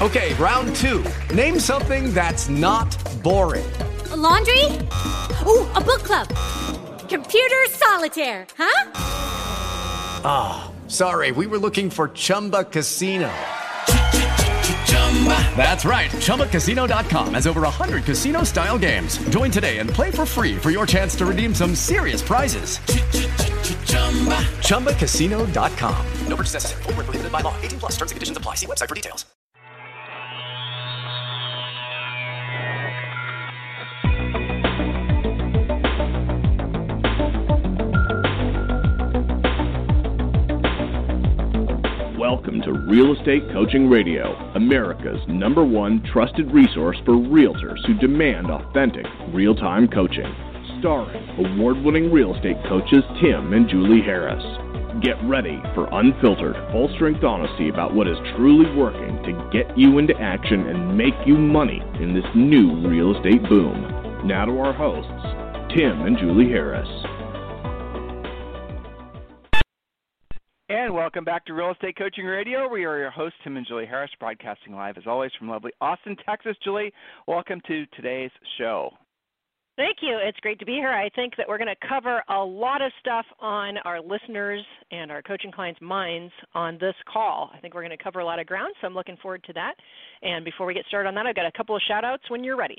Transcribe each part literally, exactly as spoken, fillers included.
Okay, round two. Name something that's not boring. A laundry? Ooh, a book club. Computer solitaire, huh? Ah, oh, sorry, we were looking for Chumba Casino. That's right, Chumba Casino dot com has over one hundred casino-style games. Join today and play for free for your chance to redeem some serious prizes. Chumba Casino dot com. No purchase necessary. Void where prohibited by law. eighteen plus terms and conditions apply. See website for details. Welcome to Real Estate Coaching Radio, America's number one trusted resource for realtors who demand authentic, real-time coaching. Starring award-winning real estate coaches Tim and Julie Harris. Get ready for unfiltered, full-strength honesty about what is truly working to get you into action and make you money in this new real estate boom. Now to our hosts, Tim and Julie Harris. And welcome back to Real Estate Coaching Radio. We are your hosts, Tim and Julie Harris, broadcasting live, as always, from lovely Austin, Texas. Julie, welcome to today's show. Thank you. It's great to be here. I think that we're going to cover a lot of stuff on our listeners and our coaching clients' minds on this call. I think we're going to cover a lot of ground, so I'm looking forward to that. And before we get started on that, I've got a couple of shout-outs when you're ready.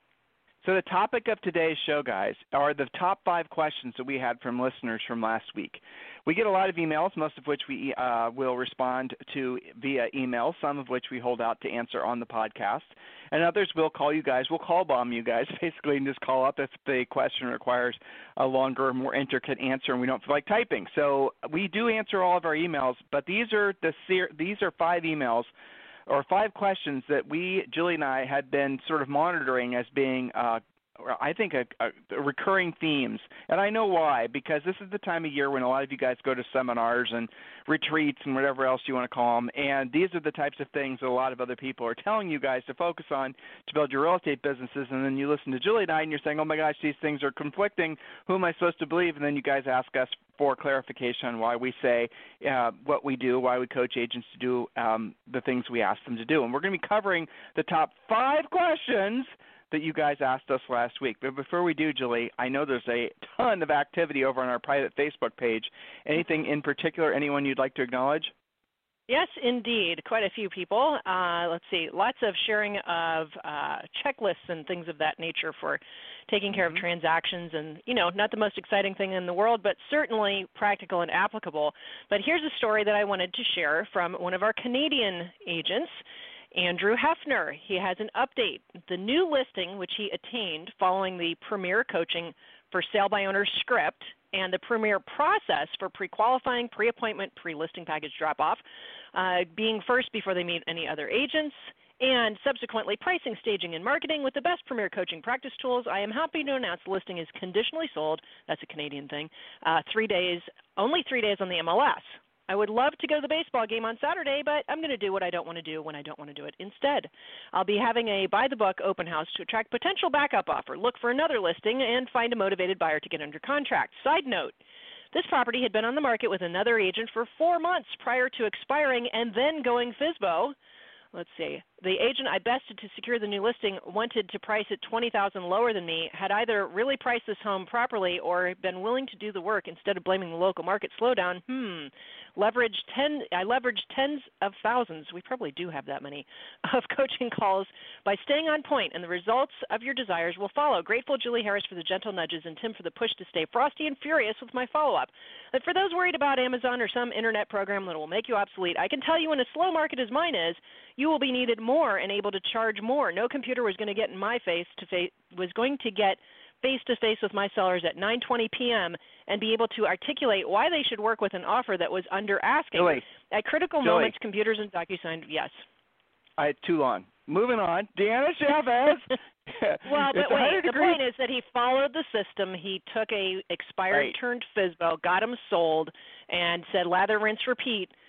So the topic of today's show, guys, are the top five questions that we had from listeners from last week. We get a lot of emails, most of which we uh, will respond to via email, some of which we hold out to answer on the podcast, and others will call you guys. We'll call bomb you guys, basically, and just call up if the question requires a longer, more intricate answer, and we don't feel like typing. So we do answer all of our emails, but these are the ser- these are five emails or five questions that we, Julie and I, had been sort of monitoring as being, uh, I think, a, a recurring themes. And I know why, because this is the time of year when a lot of you guys go to seminars and retreats and whatever else you want to call them, and these are the types of things that a lot of other people are telling you guys to focus on to build your real estate businesses, and then you listen to Julie and I, and you're saying, oh, my gosh, these things are conflicting. Who am I supposed to believe? And then you guys ask us for clarification on why we say uh, what we do, why we coach agents to do um, the things we ask them to do. And we're going to be covering the top five questions that you guys asked us last week. But before we do, Julie, I know there's a ton of activity over on our private Facebook page. Anything in particular, anyone you'd like to acknowledge? Yes, indeed. Quite a few people. Uh, let's see, lots of sharing of uh, checklists and things of that nature for taking care mm-hmm. of transactions, and, you know, not the most exciting thing in the world, but certainly practical and applicable. But here's a story that I wanted to share from one of our Canadian agents, Andrew Hefner. He has an update. The new listing, which he attained following the Premier Coaching for Sale by Owner script and the Premier process for pre-qualifying, pre-appointment, pre-listing package drop-off, uh, being first before they meet any other agents, and subsequently pricing, staging, and marketing with the best Premier Coaching practice tools. I am happy to announce the listing is conditionally sold. That's a Canadian thing. Uh, three days, only three days on the M L S. I would love to go to the baseball game on Saturday, but I'm going to do what I don't want to do when I don't want to do it instead. I'll be having a by-the-book open house to attract potential backup offer, look for another listing, and find a motivated buyer to get under contract. Side note, this property had been on the market with another agent for four months prior to expiring and then going F S B O. Let's see. The agent I bested to secure the new listing wanted to price it twenty thousand dollars lower than me, had either really priced this home properly or been willing to do the work instead of blaming the local market slowdown. Hmm. Leveraged ten, I leveraged tens of thousands, we probably do have that many, of coaching calls by staying on point, and the results of your desires will follow. Grateful, Julie Harris, for the gentle nudges, and Tim for the push to stay frosty and furious with my follow-up. But for those worried about Amazon or some internet program that will make you obsolete, I can tell you in a slow market as mine is, you will be needed more and able to charge more. No computer was going to get in my face to face, was going to get face-to-face with my sellers at nine twenty p.m. and be able to articulate why they should work with an offer that was under asking. Julie, At critical Julie. moments, computers and DocuSign, yes. I had too long. Moving on. Deanna Chavez. Well, but It's wait, the degree. point is that he followed the system. He took a expired Right. turned F S B O, got him sold, and said lather, rinse, repeat.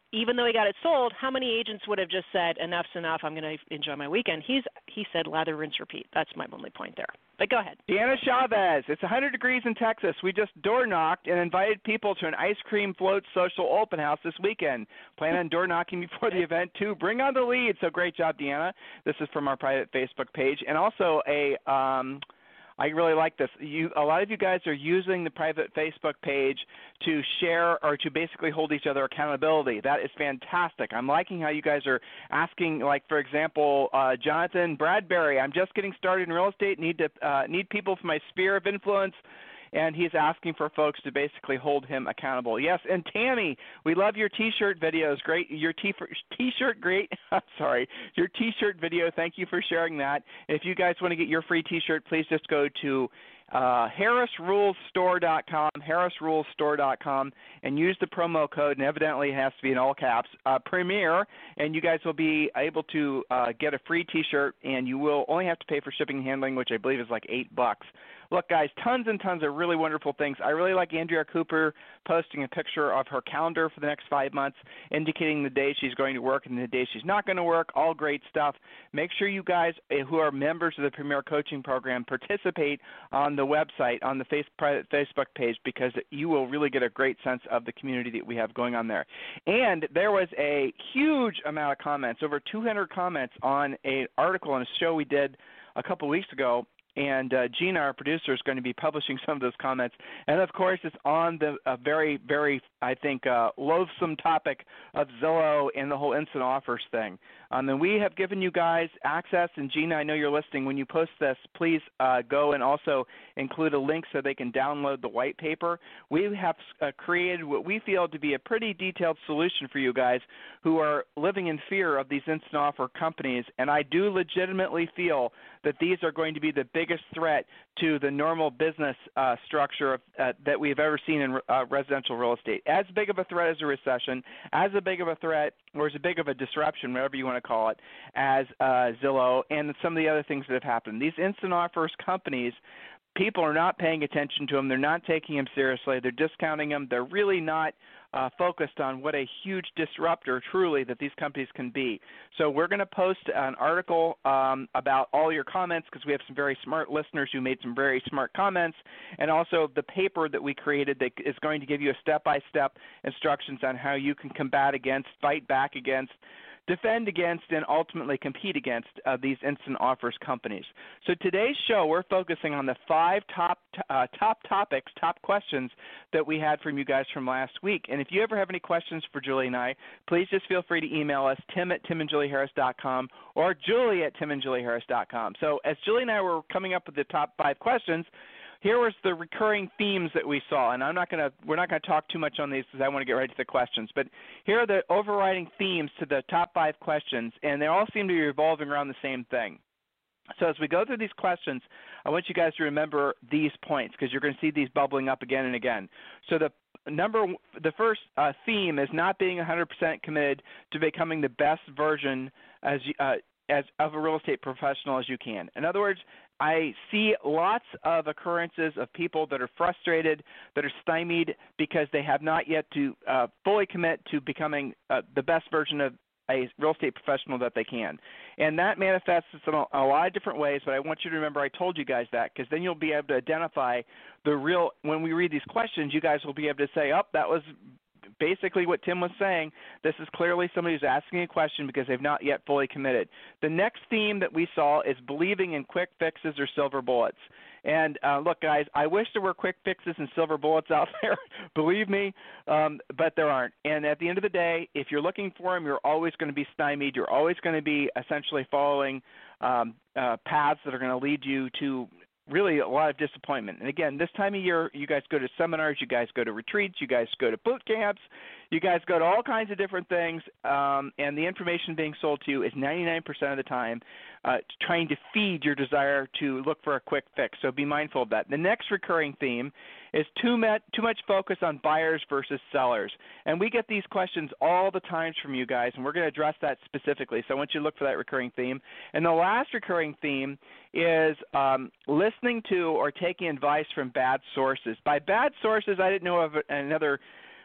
even though he got it sold, how many agents would have just said, enough's enough, I'm going to enjoy my weekend? He's He said lather, rinse, repeat. That's my only point there. But go ahead. Deanna Chavez, it's one hundred degrees in Texas. We just door knocked and invited people to an ice cream float social open house this weekend. Plan on door knocking before the event, too. Bring on the lead. So great job, Deanna. This is from our private Facebook page. And also a um, – I really like this. You, a lot of you guys are using the private Facebook page to share or to basically hold each other accountability. That is fantastic. I'm liking how you guys are asking, like, for example, uh, Jonathan Bradbury, I'm just getting started in real estate, need to uh, need people from my sphere of influence. And he's asking for folks to basically hold him accountable. Yes, and Tammy, we love your T-shirt videos. Great, your t- T-shirt, great. I'm sorry, your T-shirt video. Thank you for sharing that. If you guys want to get your free T-shirt, please just go to uh, harris rules store dot com, harris rules store dot com, and use the promo code, and evidently it has to be in all caps, uh, Premier, and you guys will be able to uh, get a free T-shirt, and you will only have to pay for shipping and handling, which I believe is like eight bucks. Look, guys, tons and tons of really wonderful things. I really like Andrea Cooper posting a picture of her calendar for the next five months, indicating the day she's going to work and the day she's not going to work. All great stuff. Make sure you guys who are members of the Premier Coaching Program participate on the website, on the face, private Facebook page, because you will really get a great sense of the community that we have going on there. And there was a huge amount of comments, over two hundred comments on an article on a show we did a couple weeks ago. And uh, Gina, our producer, is going to be publishing some of those comments. And, of course, it's on the uh, very, very, I think, uh, loathsome topic of Zillow and the whole instant offers thing. Um, and we have given you guys access. And, Gina, I know you're listening. When you post this, please uh, go and also include a link so they can download the white paper. We have uh, created what we feel to be a pretty detailed solution for you guys who are living in fear of these instant offer companies. And I do legitimately feel that these are going to be the biggest threat to the normal business uh, structure of, uh, that we've ever seen in uh, residential real estate. As big of a threat as a recession, as a big of a threat, or as big of a disruption, whatever you want to call it, as uh, Zillow and some of the other things that have happened. These instant offers companies, people are not paying attention to them. They're not taking them seriously. They're discounting them. They're really not uh, focused on what a huge disruptor truly that these companies can be. So we're going to post an article um, about all your comments because we have some very smart listeners who made some very smart comments, and also the paper that we created that is going to give you a step-by-step instructions on how you can combat against, fight back against, defend against, and ultimately compete against uh, these instant offers companies. So today's show, we're focusing on the five top uh, top topics, top questions that we had from you guys from last week. And if you ever have any questions for Julie and I, please just feel free to email us, tim at tim and julie harris dot com or julie at tim and julie harris dot com. So as Julie and I were coming up with the top five questions, here was the recurring themes that we saw, and I'm not going to, we're not going to talk too much on these because I want to get right to the questions, but here are the overriding themes to the top five questions, and they all seem to be revolving around the same thing. So as we go through these questions, I want you guys to remember these points because you're going to see these bubbling up again and again. So the number, the first uh, theme is not being one hundred percent committed to becoming the best version as uh, as of a real estate professional as you can. In other words, I see lots of occurrences of people that are frustrated, that are stymied because they have not yet to uh, fully commit to becoming uh, the best version of a real estate professional that they can. And that manifests in a, a lot of different ways, but I want you to remember I told you guys that because then you'll be able to identify the real, when we read these questions, you guys will be able to say, oh, that was basically what Tim was saying. This is clearly somebody who's asking a question because they've not yet fully committed. The next theme that we saw is believing in quick fixes or silver bullets. And uh, look, guys, I wish there were quick fixes and silver bullets out there, believe me, um, but there aren't. And at the end of the day, if you're looking for them, you're always going to be stymied. You're always going to be essentially following um, uh, paths that are going to lead you to really a lot of disappointment. And again, this time of year, you guys go to seminars, you guys go to retreats, you guys go to boot camps, you guys go to all kinds of different things, um, and the information being sold to you is ninety-nine percent of the time uh, trying to feed your desire to look for a quick fix. So be mindful of that. The next recurring theme is too, met, too much focus on buyers versus sellers. And we get these questions all the time from you guys, and we're going to address that specifically. So I want you to look for that recurring theme. And the last recurring theme is um, listening to or taking advice from bad sources. By bad sources, I didn't know of another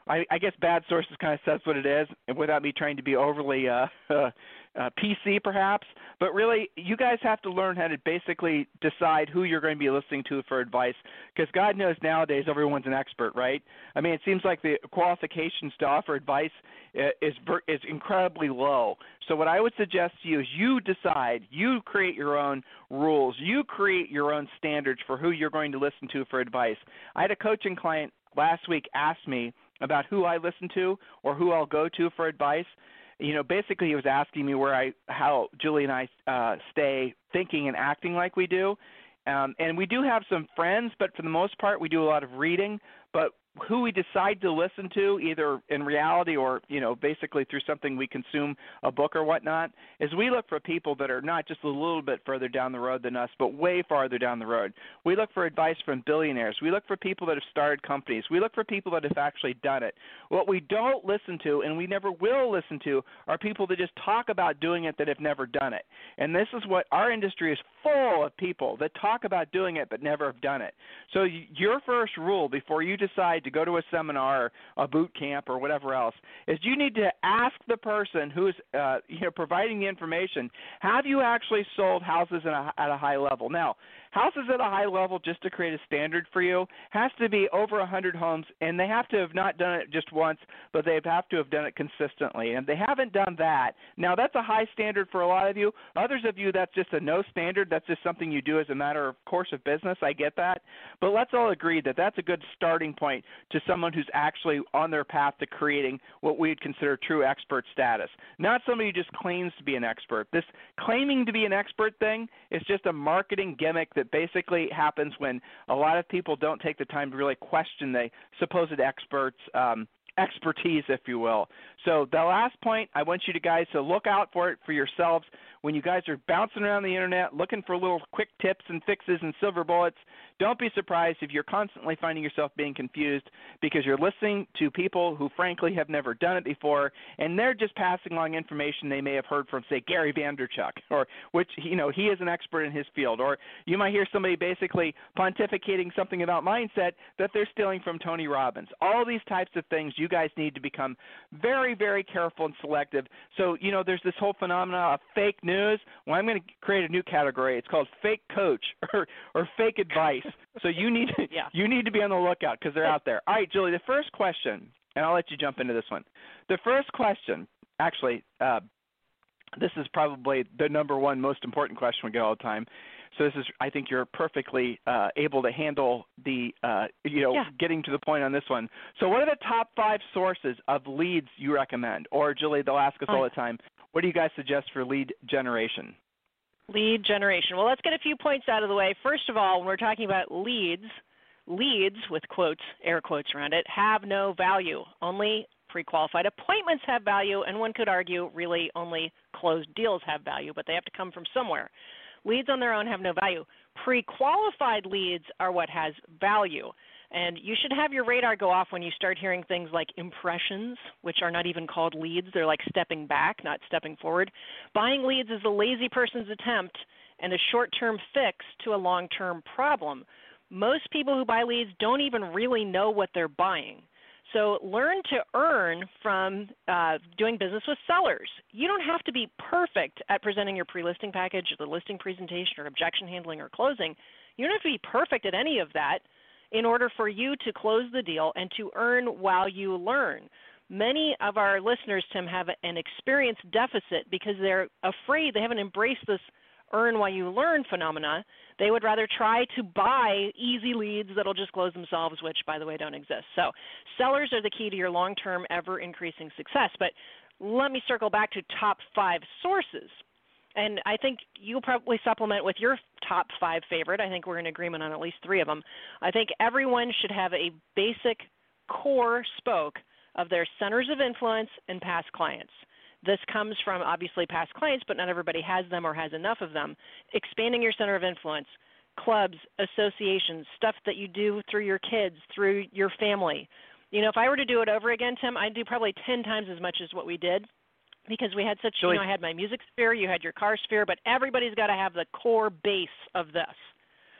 I, I guess bad sources kind of says what it is, and without me trying to be overly uh, uh, uh, P C perhaps. But really, you guys have to learn how to basically decide who you're going to be listening to for advice, because God knows nowadays everyone's an expert, right? I mean, it seems like the qualifications to offer advice is is incredibly low. So what I would suggest to you is you decide, you create your own rules, you create your own standards for who you're going to listen to for advice. I had a coaching client last week ask me about who I listen to or who I'll go to for advice. You know, basically he was asking me where I, how Julie and I uh, stay thinking and acting like we do. Um, and we do have some friends, but for the most part we do a lot of reading. But who we decide to listen to, either in reality or, you know, basically through something we consume, a book or whatnot, is we look for people that are not just a little bit further down the road than us, but way farther down the road. We look for advice from billionaires. We look for people that have started companies. We look for people that have actually done it. What we don't listen to, and we never will listen to, are people that just talk about doing it that have never done it. And this is what our industry is full of, people that talk about doing it but never have done it. So your first rule before you decide to go to a seminar, a boot camp, or whatever else, is you need to ask the person who's uh, you know providing the information, have you actually sold houses at a, at a high level? Now, houses at a high level, just to create a standard for you, has to be over one hundred homes, and they have to have not done it just once, but they have to have done it consistently. And they haven't done that. Now, that's a high standard for a lot of you. Others of you, that's just a no standard. That's just something you do as a matter of course of business. I get that. But let's all agree that that's a good starting point to someone who's actually on their path to creating what we'd consider true expert status. Not somebody who just claims to be an expert. This claiming to be an expert thing is just a marketing gimmick that basically happens when a lot of people don't take the time to really question the supposed experts' um, expertise, if you will. So the last point, I want you to guys to look out for it for yourselves. When you guys are bouncing around the internet looking for little quick tips and fixes and silver bullets, don't be surprised if you're constantly finding yourself being confused because you're listening to people who frankly have never done it before, and they're just passing along information they may have heard from, say, Gary Vaynerchuk, or which, you know, he is an expert in his field. Or you might hear somebody basically pontificating something about mindset that they're stealing from Tony Robbins. All these types of things, you guys need to become very, very careful and selective. So, you know, there's this whole phenomena of fake news. Well, I'm going to create a new category. It's called fake coach or, or fake advice. So you need to, yeah. you need to be on the lookout because they're out there. All right, Julie, the first question, and I'll let you jump into this one. The first question, actually, uh, this is probably the number one most important question we get all the time. So this is, I think you're perfectly uh, able to handle the, uh, you know, yeah. getting to the point on this one. So what are the top five sources of leads you recommend? Or, Julie, they'll ask us all the time, what do you guys suggest for lead generation? Lead generation. Well, let's get a few points out of the way. First of all, when we're talking about leads, leads, with quotes, air quotes around it, have no value. Only pre-qualified appointments have value, and one could argue really only closed deals have value, but they have to come from somewhere. Leads on their own have no value. Pre-qualified leads are what has value. And you should have your radar go off when you start hearing things like impressions, which are not even called leads. They're like stepping back, not stepping forward. Buying leads is a lazy person's attempt and a short-term fix to a long-term problem. Most people who buy leads don't even really know what they're buying. So learn to earn from uh, doing business with sellers. You don't have to be perfect at presenting your pre-listing package, the listing presentation, or objection handling or closing. You don't have to be perfect at any of that in order for you to close the deal and to earn while you learn. Many of our listeners, Tim, have an experience deficit because they're afraid, they haven't embraced this earn while you learn phenomena. They would rather try to buy easy leads that'll just close themselves, which, by the way, don't exist. So sellers are the key to your long-term, ever-increasing success. But let me circle back to top five sources. And I think you'll probably supplement with your top five favorite. I think we're in agreement on at least three of them. I think everyone should have a basic core spoke of their centers of influence and past clients. This comes from, obviously, past clients, but not everybody has them or has enough of them. Expanding your center of influence, clubs, associations, stuff that you do through your kids, through your family. You know, if I were to do it over again, Tim, I'd do probably ten times as much as what we did because we had such, you know, I had my music sphere, you had your car sphere, but everybody's got to have the core base of this.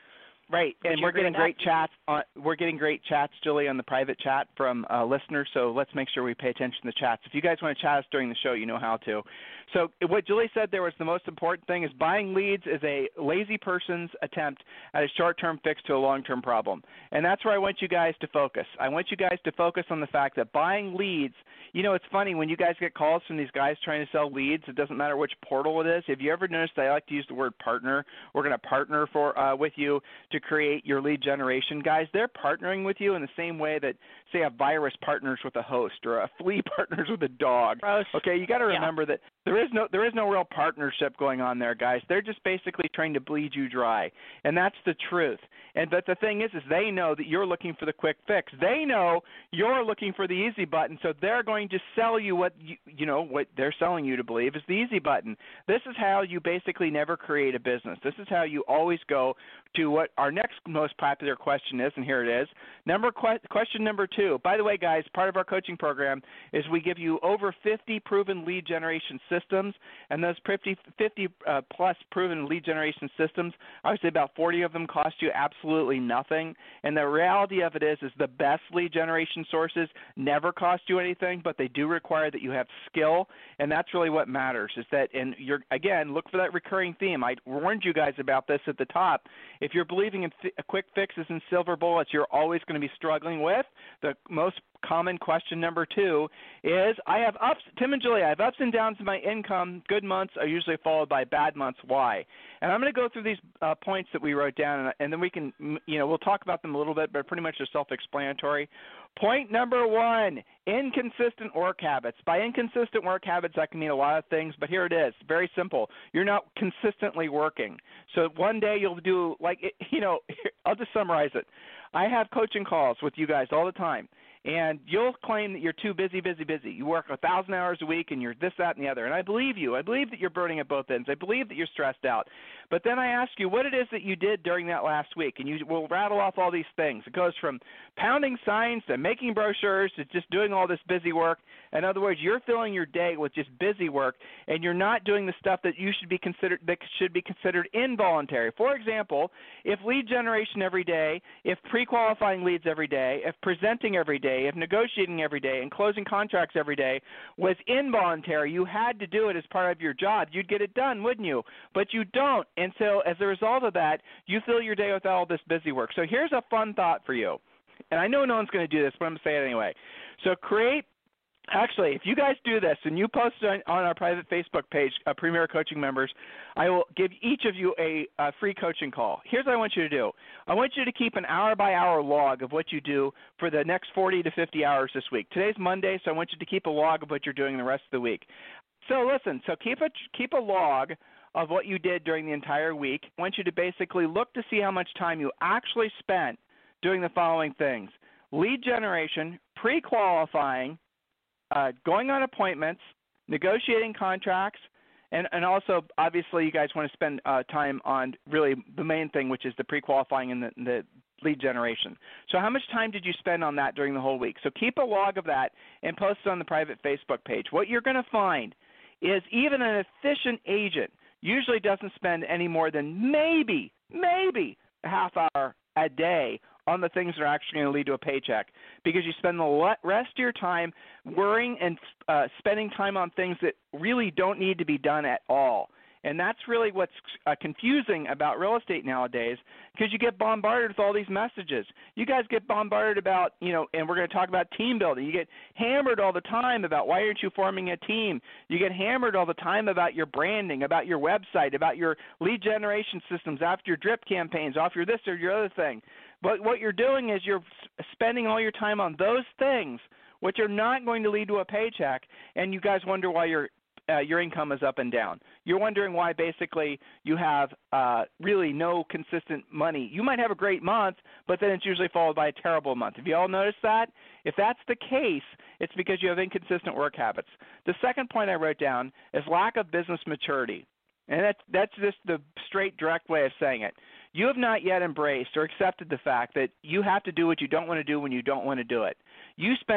Right, and we're getting great chats. On, we're getting great chats, Julie, on the private chat from uh, listeners. So let's make sure we pay attention to the chats. If you guys want to chat us during the show, you know how to. So what Julie said there was the most important thing is buying leads is a lazy person's attempt at a short-term fix to a long-term problem, and that's where I want you guys to focus. I want you guys to focus on the fact that buying leads. You know, it's funny when you guys get calls from these guys trying to sell leads. It doesn't matter which portal it is. Have you ever noticed I like to use the word partner? We're going to partner for uh, with you to create your lead generation. Guys, they're partnering with you in the same way that, say, a virus partners with a host or a flea partners with a dog. Gross. Okay, you got to Yeah. remember that there is no there is no real partnership going on there, guys. They're just basically trying to bleed you dry, and that's the truth. And but the thing is, is they know that you're looking for the quick fix. They know you're looking for the easy button, so they're going to sell you what you, you know what they're selling you to believe is the easy button. This is how you basically never create a business. This is how you always go to what our next most popular question is, and here it is. Number question number two. By the way, guys, part of our coaching program is we give you over fifty proven lead generation systems, and those fifty, fifty uh, plus proven lead generation systems, I would say about forty of them cost you absolutely nothing. And the reality of it is, is the best lead generation sources never cost you anything, but they do require that you have skill, and that's really what matters. Is that, and you're again, look for that recurring theme. I warned you guys about this at the top. If you're believing in fi- quick fixes and silver bullets, you're always going to be struggling with. The most common question number two is, I have ups, Tim and Julie, I have ups and downs in my income. Good months are usually followed by bad months. Why? And I'm going to go through these uh, points that we wrote down, and, and then we can, you know, we'll talk about them a little bit, but pretty much they're self-explanatory. Point number one, inconsistent work habits. By inconsistent work habits, that can mean a lot of things, but here it is. Very simple. You're not consistently working. So one day you'll do, like, you know, I'll just summarize it. I have coaching calls with you guys all the time, and you'll claim that you're too busy, busy, busy. You work one thousand hours a week, and you're this, that, and the other. And I believe you. I believe that you're burning at both ends. I believe that you're stressed out. But then I ask you what it is that you did during that last week, and you will rattle off all these things. It goes from pounding signs to making brochures to just doing all this busy work. In other words, you're filling your day with just busy work, and you're not doing the stuff that you should be considered that should be considered involuntary. For example, if lead generation every day, if pre-qualifying leads every day, if presenting every day, if negotiating every day, and closing contracts every day was involuntary, you had to do it as part of your job, you'd get it done, wouldn't you? But you don't. And so as a result of that, you fill your day with all this busy work. So here's a fun thought for you. And I know no one's going to do this, but I'm going to say it anyway. So create Actually, if you guys do this and you post on, on our private Facebook page, uh, Premier Coaching members, I will give each of you a, a free coaching call. Here's what I want you to do. I want you to keep an hour-by-hour log of what you do for the next forty to fifty hours this week. Today's Monday, so I want you to keep a log of what you're doing the rest of the week. So listen, so keep a, keep a log of what you did during the entire week. I want you to basically look to see how much time you actually spent doing the following things: lead generation, pre-qualifying, Uh, going on appointments, negotiating contracts, and, and also, obviously, you guys want to spend uh, time on really the main thing, which is the pre-qualifying and the, the lead generation. So how much time did you spend on that during the whole week? So keep a log of that and post it on the private Facebook page. What you're going to find is even an efficient agent usually doesn't spend any more than maybe, maybe a half hour a day on the things that are actually going to lead to a paycheck, because you spend the rest of your time worrying and uh, spending time on things that really don't need to be done at all. And that's really what's uh, confusing about real estate nowadays, because you get bombarded with all these messages. You guys get bombarded about, you know, and we're going to talk about team building. You get hammered all the time about why aren't you forming a team. You get hammered all the time about your branding, about your website, about your lead generation systems, after your drip campaigns, off your this or your other thing. But what you're doing is you're spending all your time on those things, which are not going to lead to a paycheck, and you guys wonder why your uh, your income is up and down. You're wondering why basically you have uh, really no consistent money. You might have a great month, but then it's usually followed by a terrible month. Have you all noticed that? If that's the case, it's because you have inconsistent work habits. The second point I wrote down is lack of business maturity, and that's, that's just the straight, direct way of saying it. You have not yet embraced or accepted the fact that you have to do what you don't want to do when you don't want to do it. You spend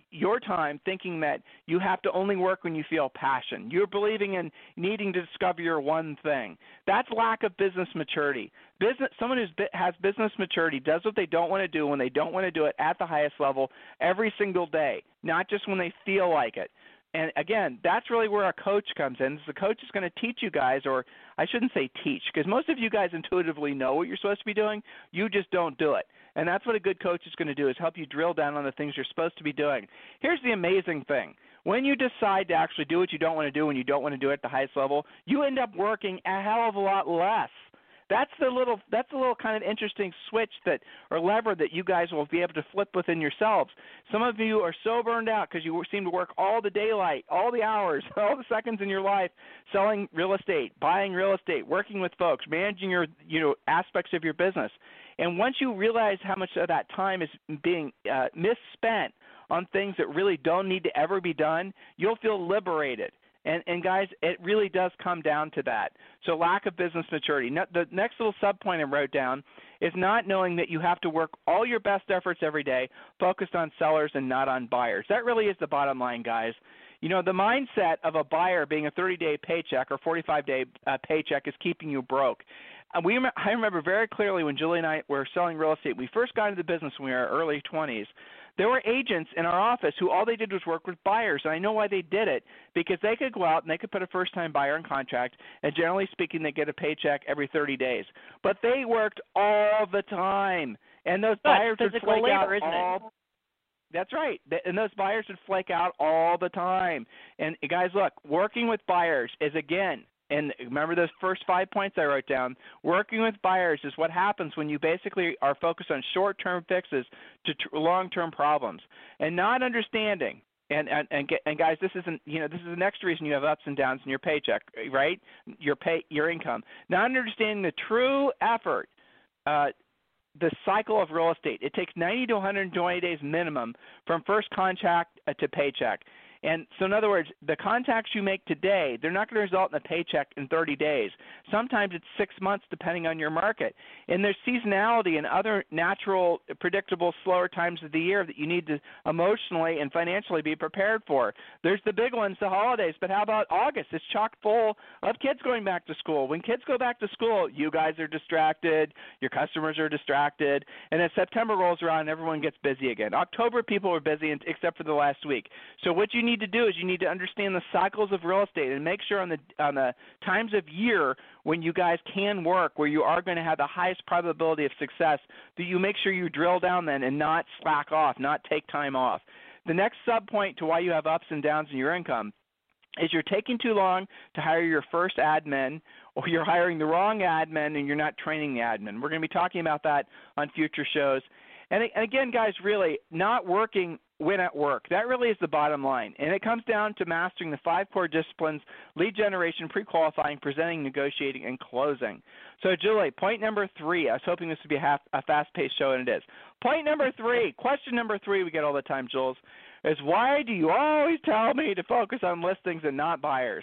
your time thinking that you have to only work when you feel passion. You're believing in needing to discover your one thing. That's lack of business maturity. Business, someone who has business maturity does what they don't want to do when they don't want to do it at the highest level every single day, not just when they feel like it. And again, that's really where a coach comes in. The coach is going to teach you guys, or I shouldn't say teach, because most of you guys intuitively know what you're supposed to be doing. You just don't do it. And that's what a good coach is going to do, is help you drill down on the things you're supposed to be doing. Here's the amazing thing. When you decide to actually do what you don't want to do when you don't want to do it at the highest level, you end up working a hell of a lot less. That's the little that's a little kind of interesting switch that or lever that you guys will be able to flip within yourselves. Some of you are so burned out because you seem to work all the daylight, all the hours, all the seconds in your life selling real estate, buying real estate, working with folks, managing your you know aspects of your business. And once you realize how much of that time is being uh, misspent on things that really don't need to ever be done, you'll feel liberated. And, and guys, it really does come down to that. So lack of business maturity. Now, the next little sub-point I wrote down is not knowing that you have to work all your best efforts every day focused on sellers and not on buyers. That really is the bottom line, guys. You know, the mindset of a buyer being a thirty-day paycheck or forty-five day uh, paycheck is keeping you broke. And we, I remember very clearly when Julie and I were selling real estate, we first got into the business when we were in our early twenties. There were agents in our office who all they did was work with buyers, and I know why they did it, because they could go out and they could put a first-time buyer in contract, and generally speaking, they get a paycheck every thirty days. But they worked all the time, and those but buyers would flake labor, out isn't all. It? That's right, and those buyers would flake out all the time. And guys, look, working with buyers is again. And remember those first five points I wrote down? Working with buyers is what happens when you basically are focused on short-term fixes to tr- long-term problems, and not understanding. And and and, get, and guys, this isn't you know this is the next reason you have ups and downs in your paycheck, right? Your pay, your income. Not understanding the true effort. Uh, the cycle of real estate. It takes ninety to one hundred twenty days minimum from first contract uh, to paycheck. And so in other words, the contacts you make today, they're not going to result in a paycheck in thirty days. Sometimes it's six months depending on your market. And there's seasonality and other natural, predictable, slower times of the year that you need to emotionally and financially be prepared for. There's the big ones, the holidays, but how about August? It's chock full of kids going back to school. When kids go back to school, you guys are distracted, your customers are distracted, and as September rolls around, everyone gets busy again. October, people are busy except for the last week. So what you need to do is you need to understand the cycles of real estate and make sure on the on the times of year when you guys can work, where you are going to have the highest probability of success, that you make sure you drill down then and not slack off, not take time off. The next sub point to why you have ups and downs in your income is you're taking too long to hire your first admin, or you're hiring the wrong admin and you're not training the admin. We're going to be talking about that on future shows. And, and again, guys, really not working when at work. That really is the bottom line. And it comes down to mastering the five core disciplines: lead generation, pre-qualifying, presenting, negotiating, and closing. So, Julie, point number three. I was hoping this would be a, half, a fast-paced show, and it is. Point number three, question number three we get all the time, Jules, is why do you always tell me to focus on listings and not buyers?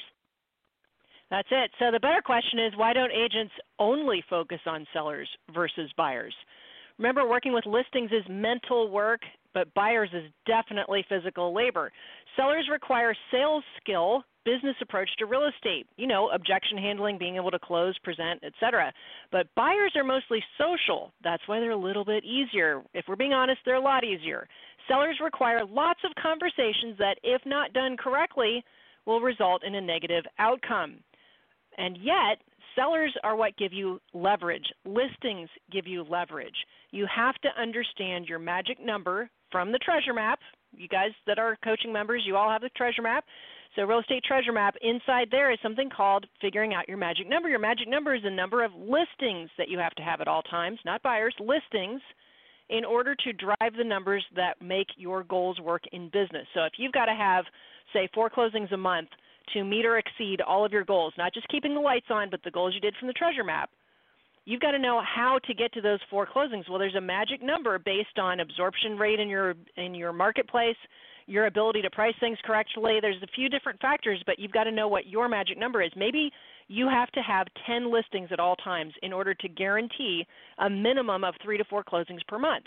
That's it. So the better question is, why don't agents only focus on sellers versus buyers? Remember, working with listings is mental work, but buyers is definitely physical labor. Sellers require sales skill, business approach to real estate, you know, objection handling, being able to close, present, et cetera. But buyers are mostly social. That's why they're a little bit easier. If we're being honest, they're a lot easier. Sellers require lots of conversations that, if not done correctly, will result in a negative outcome. And yet, sellers are what give you leverage. Listings give you leverage. You have to understand your magic number from the treasure map. You guys that are coaching members, you all have the treasure map. So real estate treasure map, inside there is something called figuring out your magic number. Your magic number is the number of listings that you have to have at all times, not buyers, listings, in order to drive the numbers that make your goals work in business. So if you've got to have, say, four closings a month to meet or exceed all of your goals, not just keeping the lights on, but the goals you did from the treasure map, you've got to know how to get to those four closings. Well, there's a magic number based on absorption rate in your in your marketplace, your ability to price things correctly. There's a few different factors, but you've got to know what your magic number is. Maybe you have to have ten listings at all times in order to guarantee a minimum of three to four closings per month.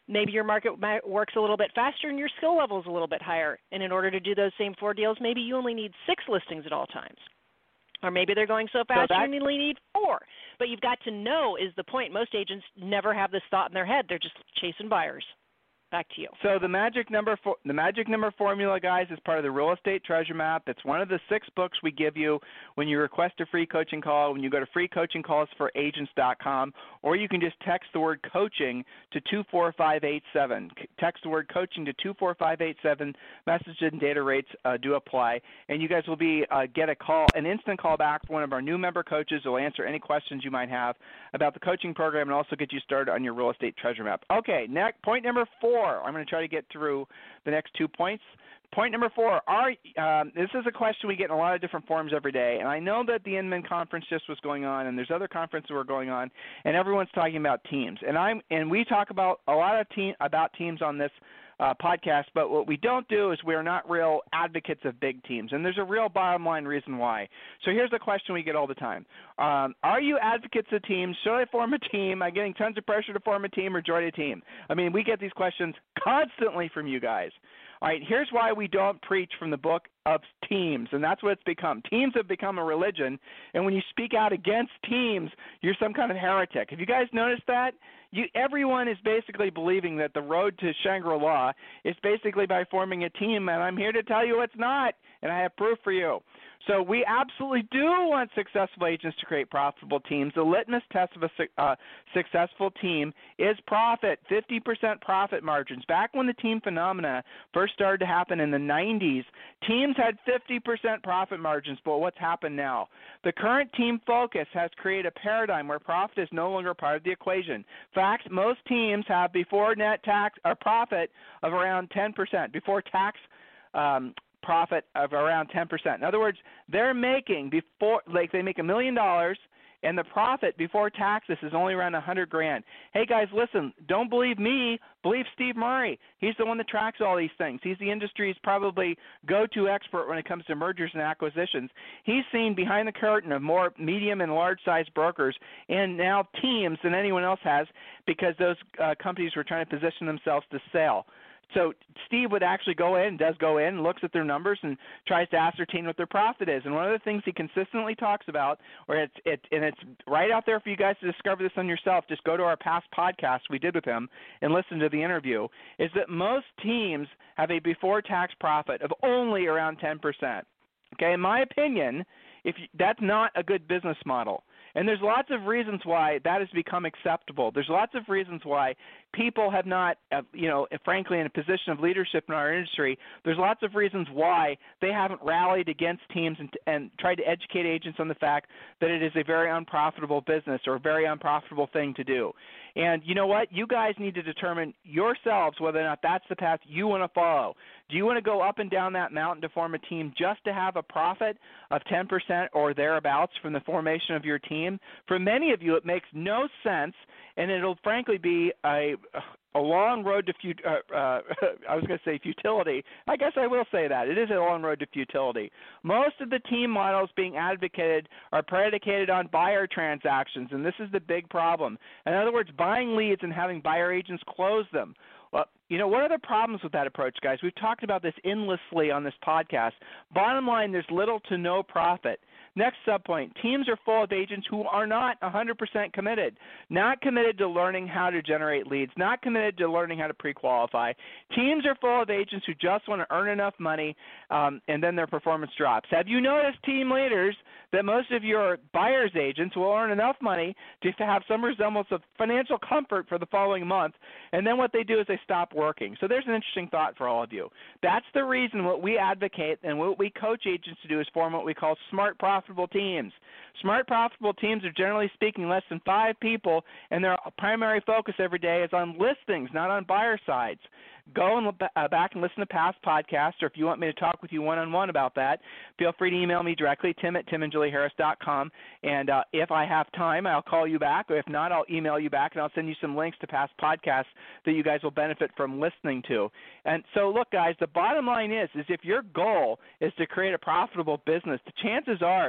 maybe your market works a little bit faster and your skill level is a little bit higher. And in order to do those same four deals, maybe you only need six listings at all times. Or maybe they're going so fast so you only need four. But you've got to know is the point. Most agents never have this thought in their head. They're just chasing buyers. Back to you. So the magic number for, the magic number formula, guys, is part of the Real Estate Treasure Map. It's one of the six books we give you when you request a free coaching call. When you go to free coaching calls for agents dot com, or you can just text the word coaching to two four five eight seven. Text the word coaching to two four five eight seven. Message and data rates uh, do apply, and you guys will be uh, get a call, an instant call back from one of our new member coaches who will answer any questions you might have about the coaching program and also get you started on your Real Estate Treasure Map. Okay, next point number four. I'm going to try to get through the next two points. Point number four, are, um, this is a question we get in a lot of different forums every day, and I know that the Inman conference just was going on, and there's other conferences that are going on, and everyone's talking about teams. And I'm and we talk about a lot of team about teams on this uh, podcast, but what we don't do is we're not real advocates of big teams, and there's a real bottom line reason why. So here's the question we get all the time. Um, are you advocates of teams? Should I form a team? I'm getting tons of pressure to form a team or join a team. I mean, we get these questions constantly from you guys. All right, here's why we don't preach from the book of teams, and that's what it's become. Teams have become a religion, and when you speak out against teams, you're some kind of heretic. Have you guys noticed that? You, everyone is basically believing that the road to Shangri-La is basically by forming a team, and I'm here to tell you it's not, and I have proof for you. So we absolutely do want successful agents to create profitable teams. The litmus test of a su- uh, successful team is profit, fifty percent profit margins. Back when the team phenomena first started to happen in the nineties, teams had fifty percent profit margins, but what's happened now? The current team focus has created a paradigm where profit is no longer part of the equation. In fact, most teams have before net tax or profit of around ten percent, before tax um, profit of around ten percent. In other words, they're making before, like they make a million dollars, and the profit before taxes is only around a hundred grand. Hey guys, listen, don't believe me, believe Steve Murray. He's the one that tracks all these things. He's the industry's probably go-to expert when it comes to mergers and acquisitions. He's seen behind the curtain of more medium and large-sized brokers and now teams than anyone else has because those uh, companies were trying to position themselves to sell. So Steve would actually go in, does go in, looks at their numbers, and tries to ascertain what their profit is. And one of the things he consistently talks about, or it's it, and it's right out there for you guys to discover this on yourself, just go to our past podcast we did with him and listen to the interview, is that most teams have a before-tax profit of only around ten percent. Okay, in my opinion, if you, that's not a good business model. And there's lots of reasons why that has become acceptable. There's lots of reasons why people have not, uh, you know, frankly, in a position of leadership in our industry, there's lots of reasons why they haven't rallied against teams and, and tried to educate agents on the fact that it is a very unprofitable business or a very unprofitable thing to do. And you know what? You guys need to determine yourselves whether or not that's the path you want to follow. Do you want to go up and down that mountain to form a team just to have a profit of ten percent or thereabouts from the formation of your team? For many of you, it makes no sense, and it'll frankly be a a long road to fut- uh, uh, I was going to say futility. I guess I will say that. It is a long road to futility. Most of the team models being advocated are predicated on buyer transactions, and this is the big problem. In other words, buying leads and having buyer agents close them. Well, you know, what are the problems with that approach, guys? We've talked about this endlessly on this podcast. Bottom line, there's little to no profit. Next subpoint, teams are full of agents who are not one hundred percent committed, not committed to learning how to generate leads, not committed to learning how to pre-qualify. Teams are full of agents who just want to earn enough money um, and then their performance drops. Have you noticed, team leaders, that most of your buyer's agents will earn enough money to have some resemblance of financial comfort for the following month, and then what they do is they stop working. So there's an interesting thought for all of you. That's the reason what we advocate and what we coach agents to do is form what we call smart profit profitable teams. Smart, profitable teams are generally speaking less than five people, and their primary focus every day is on listings, not on buyer sides. Go and look uh, back and listen to past podcasts, or if you want me to talk with you one-on-one about that, feel free to email me directly, tim at tim and julie harris dot com, and uh, if I have time, I'll call you back, or if not, I'll email you back, and I'll send you some links to past podcasts that you guys will benefit from listening to. And so, look, guys, the bottom line is, is if your goal is to create a profitable business, the chances are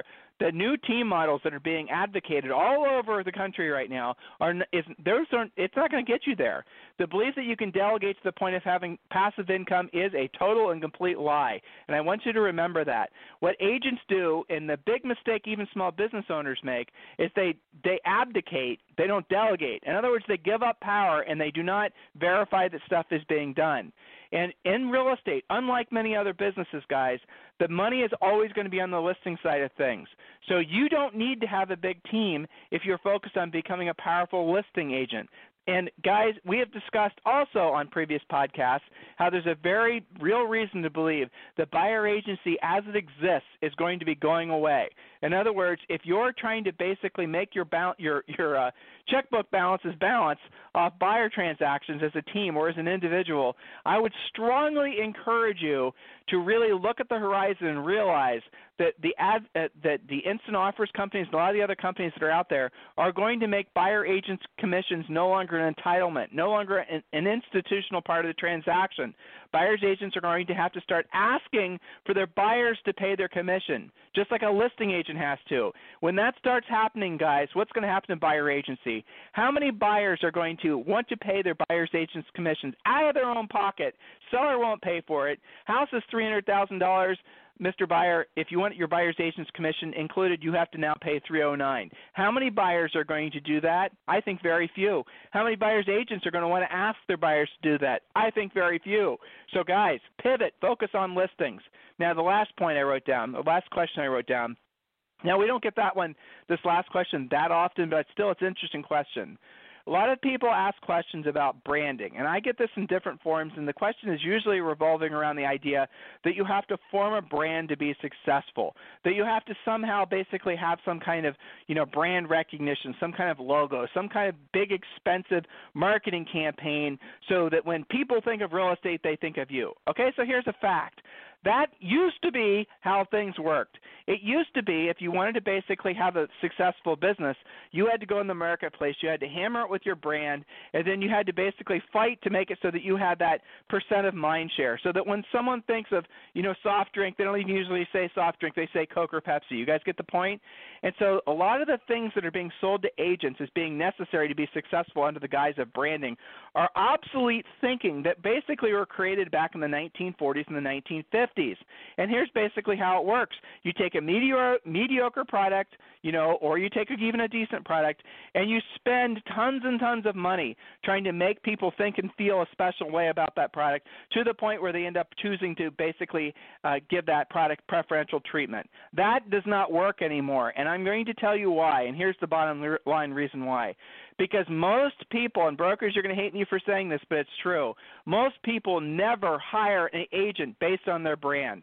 the new team models that are being advocated all over the country right now are is those aren't. It's not going to get you there. The belief that you can delegate to the point of having passive income is a total and complete lie, and I want you to remember that. What agents do, and the big mistake even small business owners make, is they they abdicate. They don't delegate. In other words, they give up power and they do not verify that stuff is being done. And in real estate, unlike many other businesses, guys, the money is always going to be on the listing side of things. So you don't need to have a big team if you're focused on becoming a powerful listing agent. And, guys, we have discussed also on previous podcasts how there's a very real reason to believe the buyer agency as it exists is going to be going away. In other words, if you're trying to basically make your ba- your your uh, checkbook balances balance off buyer transactions as a team or as an individual, I would strongly encourage you to really look at the horizon and realize that the ad, uh, that the instant offers companies and a lot of the other companies that are out there are going to make buyer agents' commissions no longer an entitlement, no longer an, an institutional part of the transaction. Buyers agents are going to have to start asking for their buyers to pay their commission, just like a listing agent has to. When that starts happening, guys, what's going to happen in buyer agency? How many buyers are going to want to pay their buyers agents' commissions out of their own pocket? Seller won't pay for it. House is three hundred thousand dollars. Mister Buyer, if you want your buyer's agent's commission included, you have to now pay three hundred nine dollars. How many buyers are going to do that? I think very few. How many buyer's agents are going to want to ask their buyers to do that? I think very few. So, guys, pivot, focus on listings. Now, the last point I wrote down, the last question I wrote down. Now, we don't get that one, this last question, that often, but still it's an interesting question. A lot of people ask questions about branding, and I get this in different forms, and the question is usually revolving around the idea that you have to form a brand to be successful, that you have to somehow basically have some kind of, you know, brand recognition, some kind of logo, some kind of big expensive marketing campaign so that when people think of real estate, they think of you. Okay, so here's a fact. That used to be how things worked. It used to be if you wanted to basically have a successful business, you had to go in the marketplace, you had to hammer it with your brand, and then you had to basically fight to make it so that you had that percent of mind share. So that when someone thinks of, you know, soft drink, they don't even usually say soft drink, they say Coke or Pepsi. You guys get the point? And so a lot of the things that are being sold to agents as being necessary to be successful under the guise of branding are obsolete thinking that basically were created back in the nineteen forties and the nineteen fifties. And here's basically how it works. You take a mediocre, mediocre product, you know, or you take even a decent product, and you spend tons and tons of money trying to make people think and feel a special way about that product to the point where they end up choosing to basically uh, give that product preferential treatment. That does not work anymore, and I'm going to tell you why, and here's the bottom line reason why. Because most people, and brokers, you're going to hate me for saying this, but it's true, most people never hire an agent based on their brand.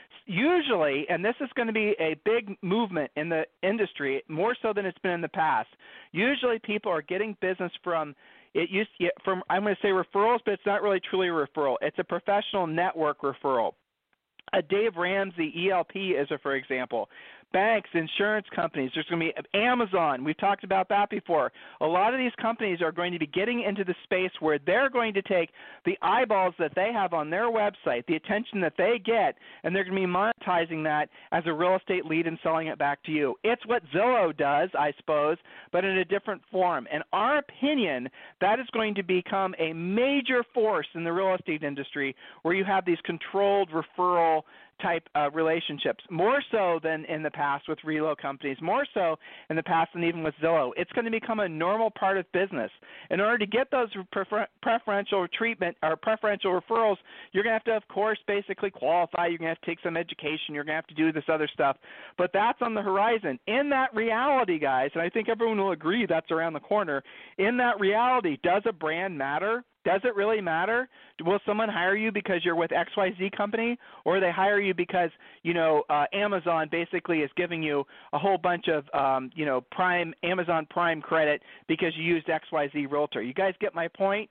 Usually, and this is going to be a big movement in the industry, more so than it's been in the past, usually people are getting business from, it used to, from I'm going to say referrals, but it's not really truly a referral. It's a professional network referral. A Dave Ramsey, E L P is a, for example. Banks, insurance companies, there's going to be Amazon. We've talked about that before. A lot of these companies are going to be getting into the space where they're going to take the eyeballs that they have on their website, the attention that they get, and they're going to be monetizing that as a real estate lead and selling it back to you. It's what Zillow does, I suppose, but in a different form. In our opinion, that is going to become a major force in the real estate industry where you have these controlled referral type uh, relationships, more so than in the past with reload companies, more so in the past than even with Zillow. It's going to become a normal part of business. In order to get those prefer- preferential treatment or preferential referrals, you're going to have to, of course, basically qualify. You're going to have to take some education. You're going to have to do this other stuff. But that's on the horizon. In that reality, guys, and I think everyone will agree that's around the corner, in that reality, does a brand matter? Does it really matter? Will someone hire you because you're with X Y Z company, or they hire you because, you know, uh, Amazon basically is giving you a whole bunch of, um, you know, Prime Amazon Prime credit because you used X Y Z Realtor? You guys get my point?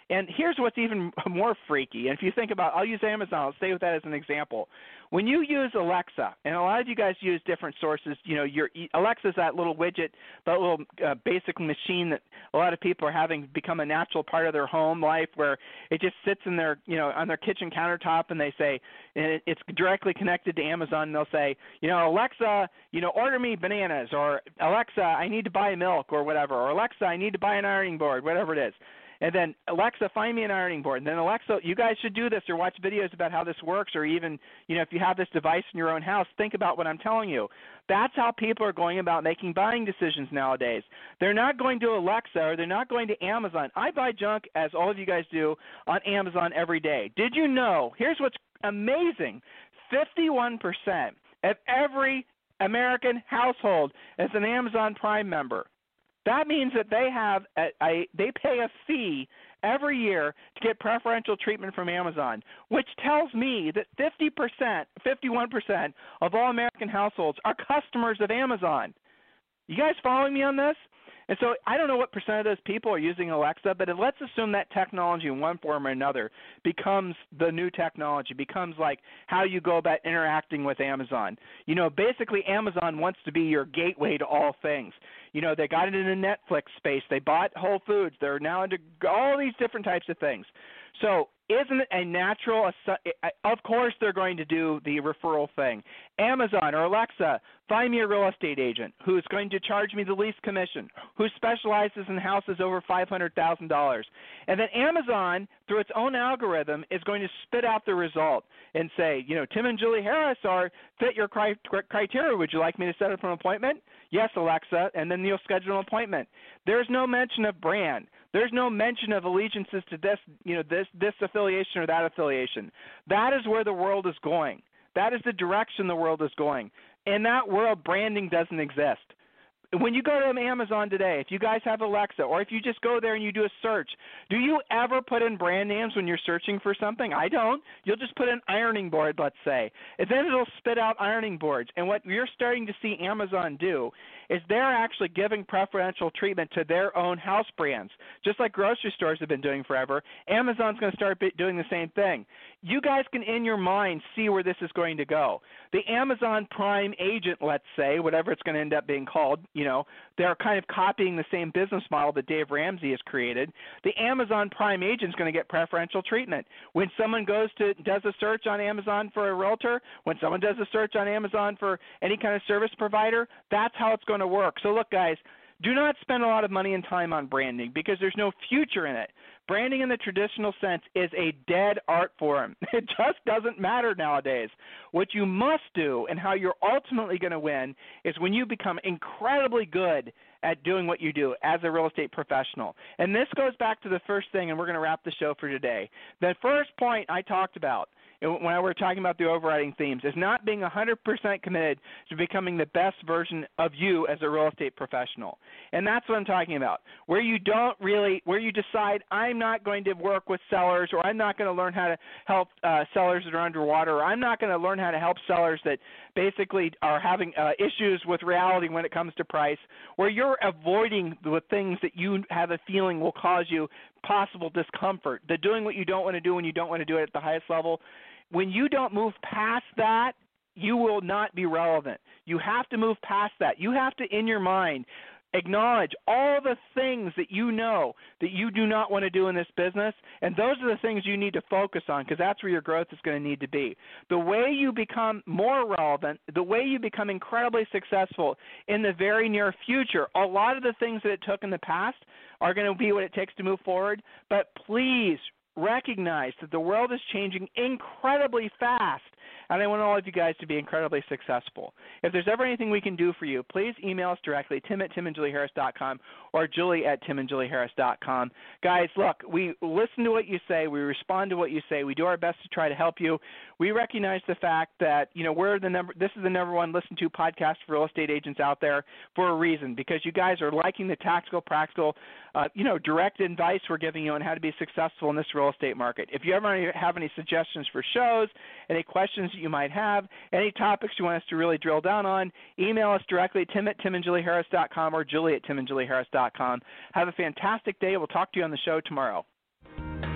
And here's what's even more freaky. And if you think about, I'll use Amazon. I'll stay with that as an example. When you use Alexa, and a lot of you guys use different sources, you know, your Alexa's that little widget, that little uh, basic machine that a lot of people are having become a natural part of their home life, where it just sits in their, you know, on their kitchen countertop, and they say, and it's directly connected to Amazon, and they'll say, you know, Alexa, you know, order me bananas, or Alexa, I need to buy milk, or whatever, or Alexa, I need to buy an ironing board, whatever it is. And then, Alexa, find me an ironing board. And then, Alexa, you guys should do this or watch videos about how this works, or even, you know, if you have this device in your own house, think about what I'm telling you. That's how people are going about making buying decisions nowadays. They're not going to Alexa, or they're not going to Amazon. I buy junk, as all of you guys do, on Amazon every day. Did you know, here's what's amazing, fifty-one percent of every American household is an Amazon Prime member. That means that they have a, a they pay a fee every year to get preferential treatment from Amazon, which tells me that fifty percent, fifty-one percent of all American households are customers of Amazon. You guys following me on this? And so I don't know what percent of those people are using Alexa, but let's assume that technology in one form or another becomes the new technology, becomes like how you go about interacting with Amazon. You know, basically Amazon wants to be your gateway to all things. You know, they got it in the Netflix space. They bought Whole Foods. They're now into all these different types of things. So isn't it a natural – of course they're going to do the referral thing. Amazon or Alexa, find me a real estate agent who's going to charge me the least commission, who specializes in houses over five hundred thousand dollars. And then Amazon, through its own algorithm, is going to spit out the result and say, you know, Tim and Julie Harris are fit your cri- criteria. Would you like me to set up an appointment? Yes, Alexa, and then you'll schedule an appointment. There's no mention of brand. There's no mention of allegiances to this, you know, this this affiliation or that affiliation. That is where the world is going. That is the direction the world is going. In that world, branding doesn't exist. When you go to Amazon today, if you guys have Alexa, or if you just go there and you do a search, do you ever put in brand names when you're searching for something? I don't. You'll just put in ironing board, let's say, and then it'll spit out ironing boards. And what you're starting to see Amazon do is they're actually giving preferential treatment to their own house brands, just like grocery stores have been doing forever. Amazon's going to start doing the same thing. You guys can, in your mind, see where this is going to go. The Amazon Prime agent, let's say, whatever it's going to end up being called, you know, they're kind of copying the same business model that Dave Ramsey has created. The Amazon Prime agent is going to get preferential treatment. When someone goes to does a search on Amazon for a realtor, when someone does a search on Amazon for any kind of service provider, that's how it's going to work. So look, guys, do not spend a lot of money and time on branding because there's no future in it. Branding in the traditional sense is a dead art form. It just doesn't matter nowadays. What you must do and how you're ultimately going to win is when you become incredibly good at doing what you do as a real estate professional. And this goes back to the first thing, and we're going to wrap the show for today. The first point I talked about when we were talking about the overriding themes is not being one hundred percent committed to becoming the best version of you as a real estate professional. And that's what I'm talking about, where you don't really, where you decide I'm not going to work with sellers, or I'm not going to learn how to help uh, sellers that are underwater, or I'm not going to learn how to help sellers that basically are having uh, issues with reality when it comes to price, where you're avoiding the things that you have a feeling will cause you possible discomfort, the doing what you don't want to do when you don't want to do it at the highest level. When you don't move past that, you will not be relevant. You have to move past that. You have to, in your mind, acknowledge all the things that you know that you do not want to do in this business, and those are the things you need to focus on because that's where your growth is going to need to be. The way you become more relevant, the way you become incredibly successful in the very near future, a lot of the things that it took in the past are going to be what it takes to move forward, but please recognize that the world is changing incredibly fast, and I want all of you guys to be incredibly successful. If there's ever anything we can do for you, please email us directly, tim at tim and julie harris dot com or julie at tim and julie harris dot com. Guys, look, we listen to what you say. We respond to what you say. We do our best to try to help you. We recognize the fact that, you know, we're the number, this is the number one listened to podcast for real estate agents out there for a reason, because you guys are liking the tactical, practical, uh, you know, direct advice we're giving you on how to be successful in this real estate market. If you ever have any suggestions for shows, any questions that you might have, any topics you want us to really drill down on, email us directly, tim at tim and julie harris dot com or julie at tim and julie harris dot com. Have a fantastic day. We'll talk to you on the show tomorrow.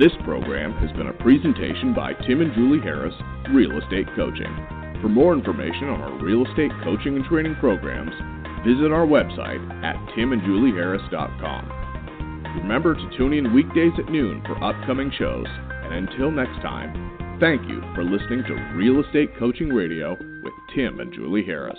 This program has been a presentation by Tim and Julie Harris, Real Estate Coaching. For more information on our real estate coaching and training programs, visit our website at tim and julie harris dot com. Remember to tune in weekdays at noon for upcoming shows, and until next time, thank you for listening to Real Estate Coaching Radio with Tim and Julie Harris.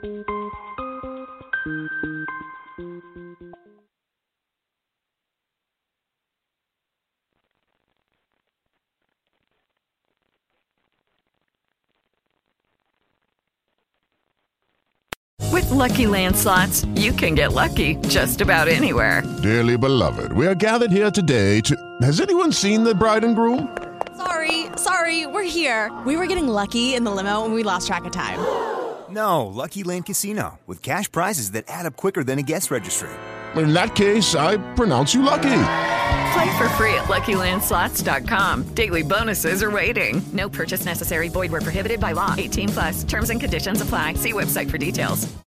With Lucky Land Slots, you can get lucky just about anywhere. Dearly beloved, we are gathered here today to... Has anyone seen the bride and groom? Sorry, sorry, we're here. We were getting lucky in the limo and we lost track of time. No, Lucky Land Casino, with cash prizes that add up quicker than a guest registry. In that case, I pronounce you lucky. Play for free at lucky land slots dot com. Daily bonuses are waiting. No purchase necessary. Void where prohibited by law. eighteen plus. Terms and conditions apply. See website for details.